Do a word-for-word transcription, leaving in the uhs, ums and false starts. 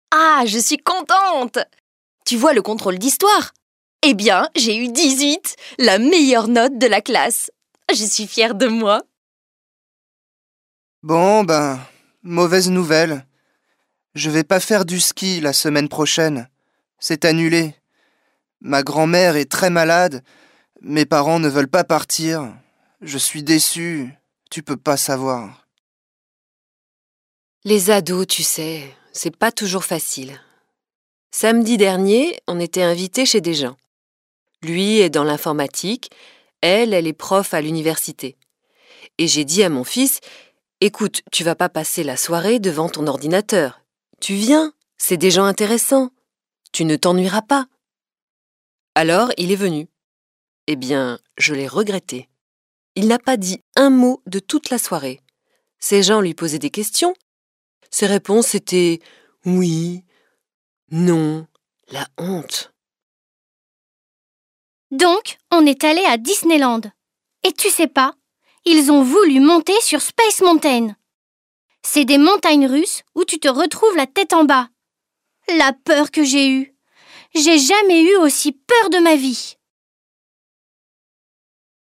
Ah, je suis contente! Tu vois le contrôle d'histoire? Eh bien, j'ai eu dix-huit, la meilleure note de la classe. Je suis fière de moi. Bon, ben, mauvaise nouvelle. Je vais pas faire du ski la semaine prochaine. C'est annulé. Ma grand-mère est très malade. Mes parents ne veulent pas partir. Je suis déçu. Tu peux pas savoir. Les ados, tu sais, c'est pas toujours facile. Samedi dernier, on était invités chez des gens. Lui est dans l'informatique, elle, elle est prof à l'université. Et j'ai dit à mon fils, « Écoute, tu vas pas passer la soirée devant ton ordinateur. Tu viens, c'est des gens intéressants. Tu ne t'ennuieras pas. » Alors, il est venu. Eh bien, je l'ai regretté. Il n'a pas dit un mot de toute la soirée. Ces gens lui posaient des questions. Ses réponses étaient « oui »,« non », la honte. Donc, on est allé à Disneyland. Et tu sais pas, ils ont voulu monter sur Space Mountain. C'est des montagnes russes où tu te retrouves la tête en bas. La peur que j'ai eue. J'ai jamais eu aussi peur de ma vie.